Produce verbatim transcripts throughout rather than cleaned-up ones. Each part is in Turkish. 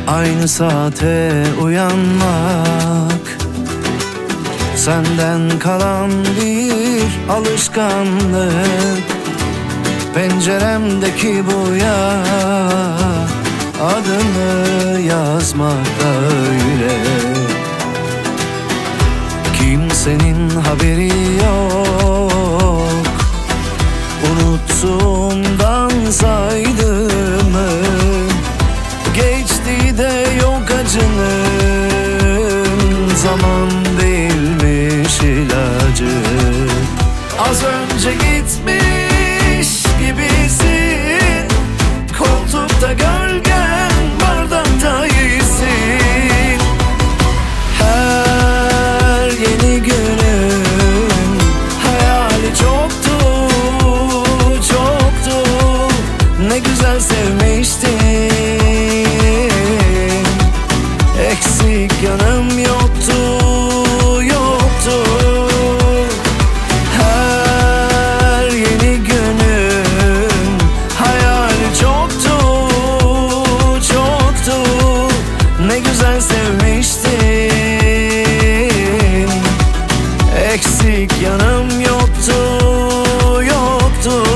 Aynı saate uyanmak senden kalan bir alışkanlık. Penceremdeki boya adını yazmak öyle. Kimsenin haberi yok unuttuğumdan saydığımı. Geçti de yok acının, zaman değilmiş ilacı. Az önce gitmiş gibisin, koltukta gölgen, bardakta iyisin. Her yeni günün hayali çoktu, çoktu. Ne güzel sevmiştin, eksik yanım yoktu, yoktu. Her yeni günün hayali çoktu, çoktu. Ne güzel sevmiştin, eksik yanım yoktu, yoktu.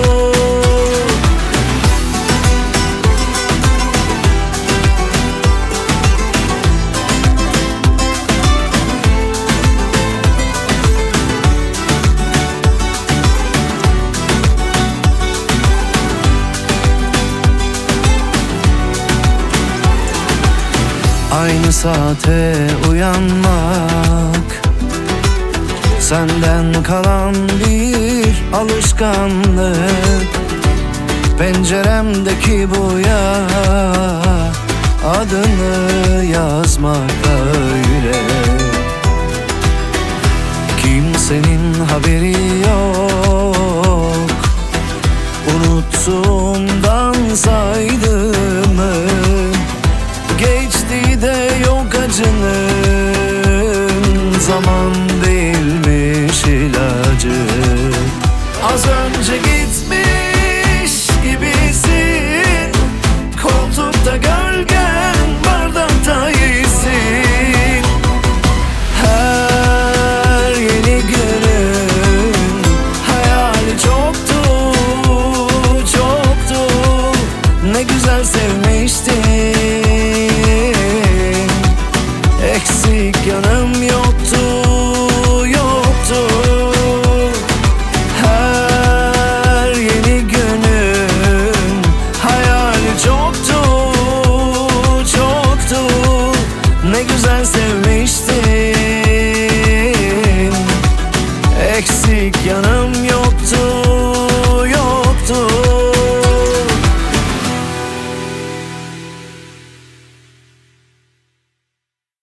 Aynı saate uyanmak senden kalan bir alışkanlık. Penceremdeki boya adını yazmak öyle. Kimsenin haberi